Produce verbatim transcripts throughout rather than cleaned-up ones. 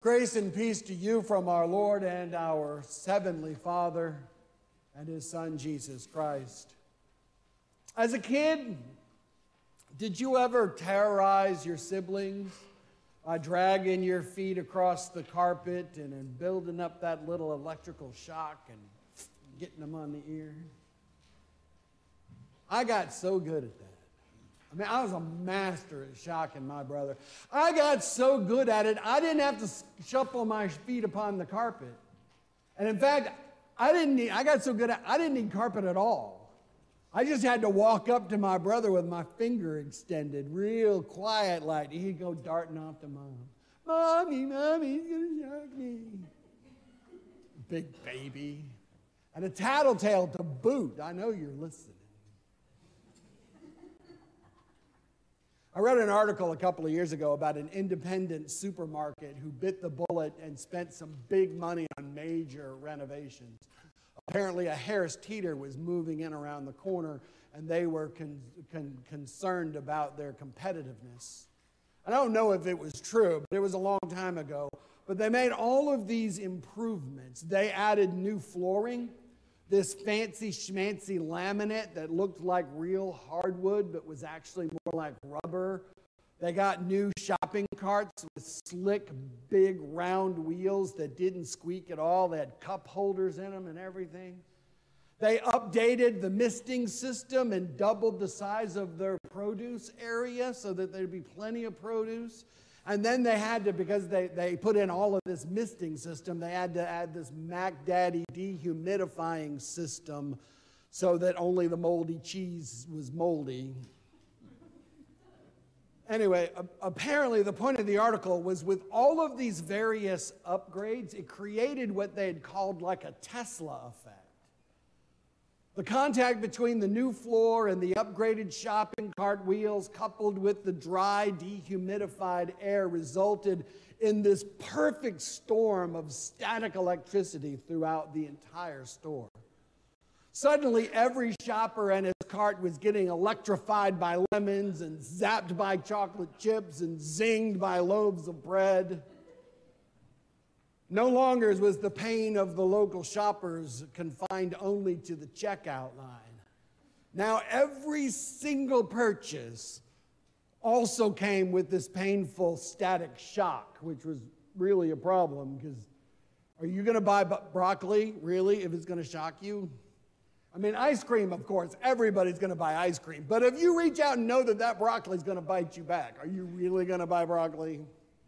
Grace and peace to you from our Lord and our Heavenly Father and His Son, Jesus Christ. As a kid, did you ever terrorize your siblings by dragging your feet across the carpet and then building up that little electrical shock and getting them on the ear? I got so good at that. I mean, I was a master at shocking my brother. I got so good at it, I didn't have to shuffle my feet upon the carpet. And in fact, I didn't need, I got so good at I didn't need carpet at all. I just had to walk up to my brother with my finger extended, real quiet like. He'd go darting off to mom. Mommy, Mommy, he's going to shock me. Big baby. And a tattletale to boot. I know you're listening. I read an article a couple of years ago about an independent supermarket who bit the bullet and spent some big money on major renovations. Apparently, a Harris Teeter was moving in around the corner, and they were con con concerned about their competitiveness. I don't know if it was true, but it was a long time ago. But they made all of these improvements. They added new flooring, this fancy schmancy laminate that looked like real hardwood but was actually more like rubber. They got new shopping carts with slick, big, round wheels that didn't squeak at all. They had cup holders in them and everything. They updated the misting system and doubled the size of their produce area so that there'd be plenty of produce. And then they had to, because they, they put in all of this misting system, they had to add this Mac Daddy dehumidifying system so that only the moldy cheese was moldy. Anyway, apparently the point of the article was with all of these various upgrades, it created what they had called like a Tesla effect. The contact between the new floor and the upgraded shopping cart wheels coupled with the dry, dehumidified air resulted in this perfect storm of static electricity throughout the entire store. Suddenly, every shopper and his cart was getting electrified by lemons and zapped by chocolate chips and zinged by loaves of bread. No longer was the pain of the local shoppers confined only to the checkout line. Now every single purchase also came with this painful static shock, which was really a problem because are you going to buy broccoli, really, if it's going to shock you? I mean, ice cream, of course, everybody's going to buy ice cream. But if you reach out and know that that broccoli is going to bite you back, are you really going to buy broccoli?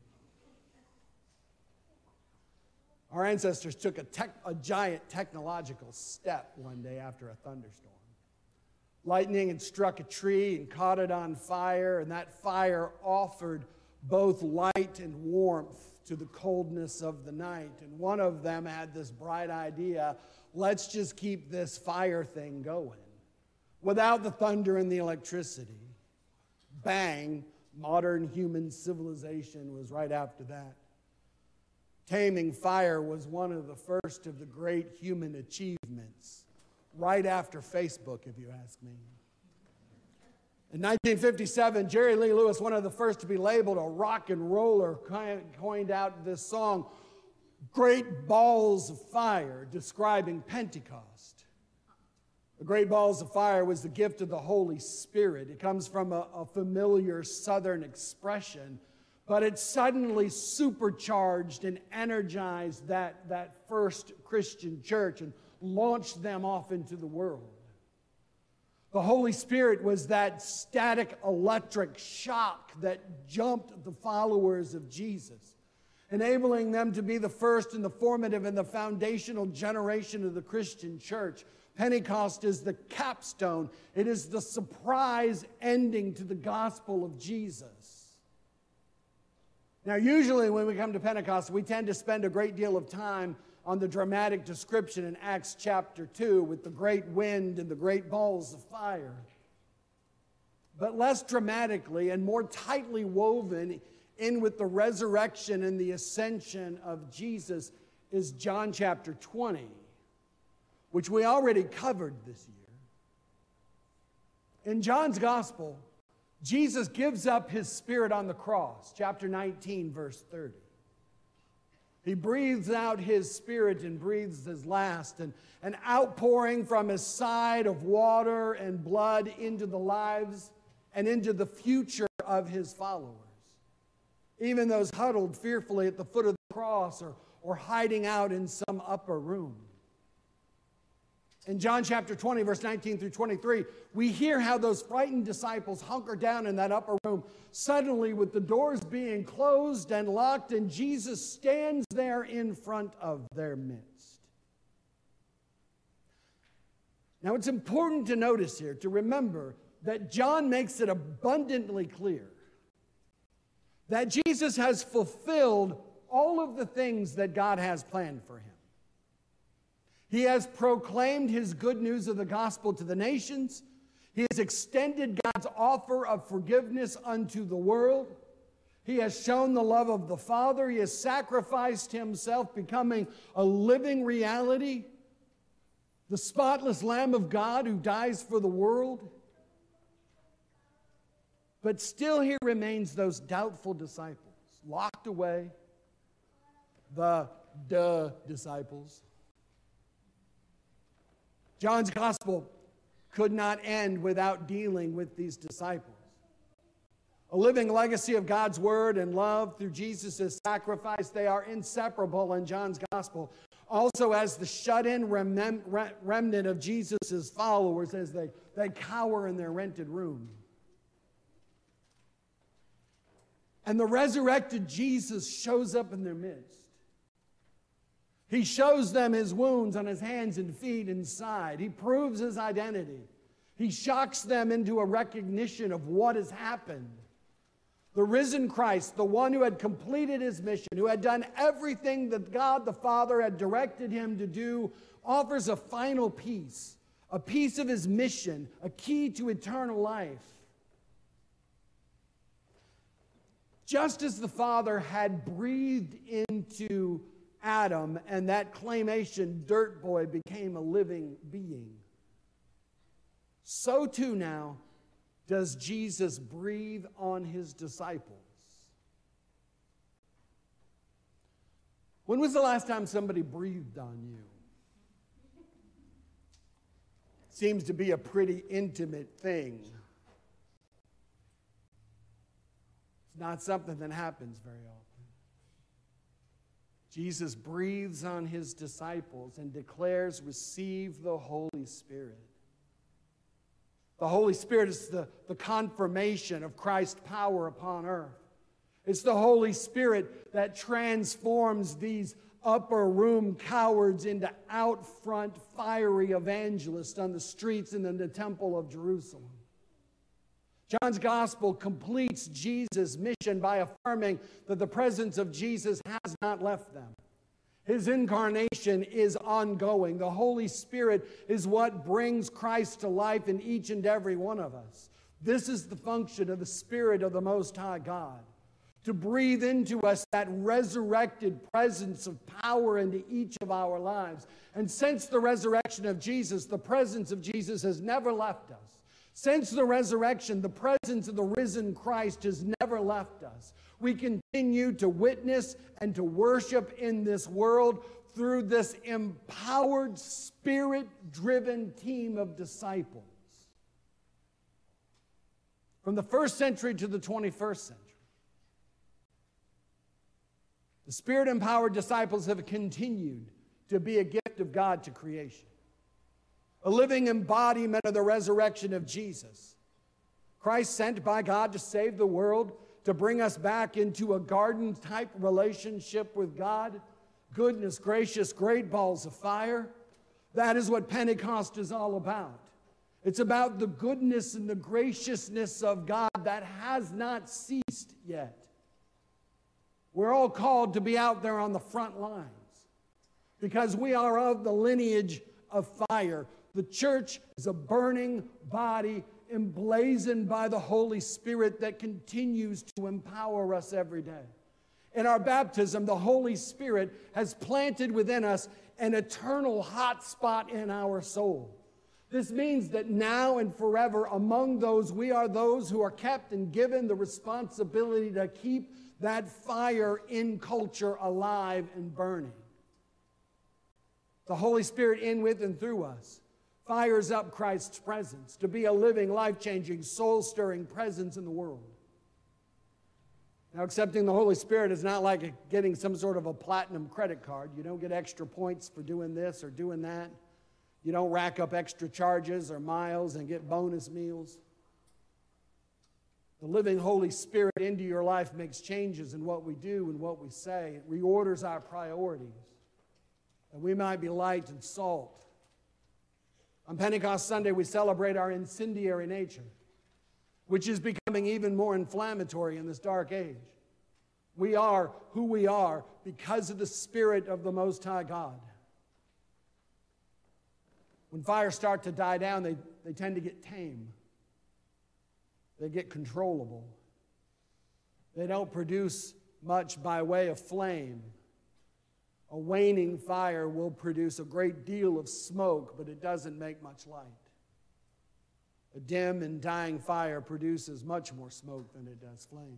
Our ancestors took a, tech, a giant technological step one day after a thunderstorm. Lightning had struck a tree and caught it on fire, and that fire offered both light and warmth to the coldness of the night. And one of them had this bright idea, let's just keep this fire thing going. Without the thunder and the electricity, bang, modern human civilization was right after that. Taming fire was one of the first of the great human achievements, right after Facebook, if you ask me. In nineteen fifty-seven, Jerry Lee Lewis, one of the first to be labeled a rock and roller, coined out this song, Great Balls of Fire, describing Pentecost. The Great Balls of Fire was the gift of the Holy Spirit. It comes from a, a familiar Southern expression, but it suddenly supercharged and energized that, that first Christian church and launched them off into the world. The Holy Spirit was that static electric shock that jumped the followers of Jesus, enabling them to be the first and the formative and the foundational generation of the Christian church. Pentecost is the capstone. It is the surprise ending to the gospel of Jesus. Now, usually when we come to Pentecost, we tend to spend a great deal of time on the dramatic description in Acts chapter two with the great wind and the great balls of fire. But less dramatically and more tightly woven in with the resurrection and the ascension of Jesus is John chapter twenty, which we already covered this year. In John's gospel, Jesus gives up his spirit on the cross, chapter nineteen, verse thirty. He breathes out his Spirit and breathes his last, and an outpouring from his side of water and blood into the lives and into the future of his followers. Even those huddled fearfully at the foot of the cross or, or hiding out in some upper room. In John chapter twenty, verse nineteen through twenty-three, we hear how those frightened disciples hunker down in that upper room, suddenly with the doors being closed and locked, and Jesus stands there in front of their midst. Now, it's important to notice here, to remember that John makes it abundantly clear that Jesus has fulfilled all of the things that God has planned for him. He has proclaimed his good news of the gospel to the nations. He has extended God's offer of forgiveness unto the world. He has shown the love of the Father. He has sacrificed himself, becoming a living reality, the spotless Lamb of God who dies for the world. But still here remains those doubtful disciples, locked away, the duh disciples. John's gospel could not end without dealing with these disciples. A living legacy of God's word and love through Jesus' sacrifice, they are inseparable in John's gospel. Also as the shut-in remem- remnant of Jesus' followers as they, they cower in their rented room. And the resurrected Jesus shows up in their midst. He shows them his wounds on his hands and feet and side. He proves his identity. He shocks them into a recognition of what has happened. The risen Christ, the one who had completed his mission, who had done everything that God the Father had directed him to do, offers a final piece, a piece of his mission, a key to eternal life. Just as the Father had breathed into Adam, and that claymation dirt boy became a living being, so too now does Jesus breathe on his disciples. When was the last time somebody breathed on you? Seems to be a pretty intimate thing. It's not something that happens very often. Jesus breathes on his disciples and declares, "Receive the Holy Spirit." The Holy Spirit is the, the confirmation of Christ's power upon earth. It's the Holy Spirit that transforms these upper room cowards into out front fiery evangelists on the streets and in the temple of Jerusalem. John's gospel completes Jesus' mission by affirming that the presence of Jesus has not left them. His incarnation is ongoing. The Holy Spirit is what brings Christ to life in each and every one of us. This is the function of the Spirit of the Most High God, to breathe into us that resurrected presence of power into each of our lives. And since the resurrection of Jesus, the presence of Jesus has never left us. Since the resurrection, the presence of the risen Christ has never left us. We continue to witness and to worship in this world through this empowered, spirit-driven team of disciples. From the first century to the twenty-first century, the spirit-empowered disciples have continued to be a gift of God to creation. A living embodiment of the resurrection of Jesus. Christ sent by God to save the world, to bring us back into a garden-type relationship with God. Goodness gracious, great balls of fire. That is what Pentecost is all about. It's about the goodness and the graciousness of God that has not ceased yet. We're all called to be out there on the front lines because we are of the lineage of fire. The church is a burning body emblazoned by the Holy Spirit that continues to empower us every day. In our baptism, the Holy Spirit has planted within us an eternal hot spot in our soul. This means that now and forever among those, we are those who are kept and given the responsibility to keep that fire in culture alive and burning. The Holy Spirit in, with, and through us fires up Christ's presence to be a living, life-changing, soul-stirring presence in the world. Now, accepting the Holy Spirit is not like getting some sort of a platinum credit card. You don't get extra points for doing this or doing that. You don't rack up extra charges or miles and get bonus meals. The living Holy Spirit into your life makes changes in what we do and what we say. It reorders our priorities, that we might be light and salt. On Pentecost Sunday, we celebrate our incendiary nature, which is becoming even more inflammatory in this dark age. We are who we are because of the Spirit of the Most High God. When fires start to die down, they, they tend to get tame. They get controllable. They don't produce much by way of flame. A waning fire will produce a great deal of smoke, but it doesn't make much light. A dim and dying fire produces much more smoke than it does flame.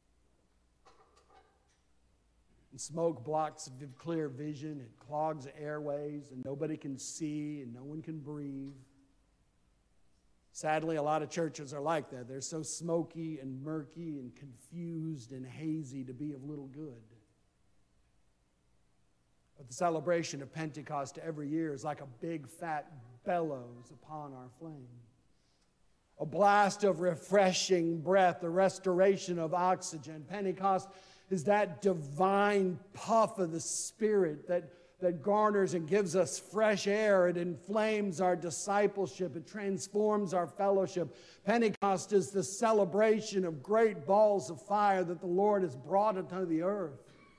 And smoke blocks clear vision, it clogs airways, and nobody can see, and no one can breathe. Sadly, a lot of churches are like that. They're so smoky and murky and confused and hazy to be of little good. But the celebration of Pentecost every year is like a big fat bellows upon our flame. A blast of refreshing breath, the restoration of oxygen. Pentecost is that divine puff of the Spirit that, that garners and gives us fresh air. It inflames our discipleship. It transforms our fellowship. Pentecost is the celebration of great balls of fire that the Lord has brought into the earth.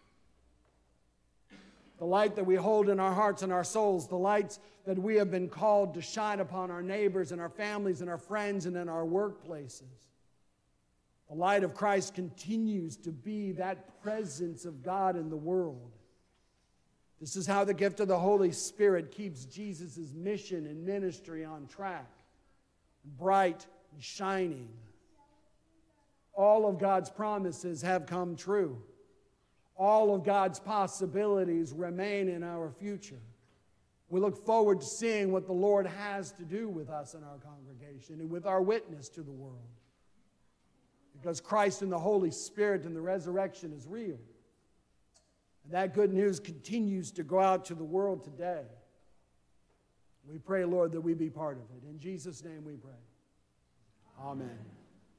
The light that we hold in our hearts and our souls, the lights that we have been called to shine upon our neighbors and our families and our friends and in our workplaces. The light of Christ continues to be that presence of God in the world. This is how the gift of the Holy Spirit keeps Jesus' mission and ministry on track, bright and shining. All of God's promises have come true. All of God's possibilities remain in our future. We look forward to seeing what the Lord has to do with us in our congregation and with our witness to the world. Because Christ and the Holy Spirit and the resurrection is real. And that good news continues to go out to the world today. We pray, Lord, that we be part of it. In Jesus' name we pray. Amen.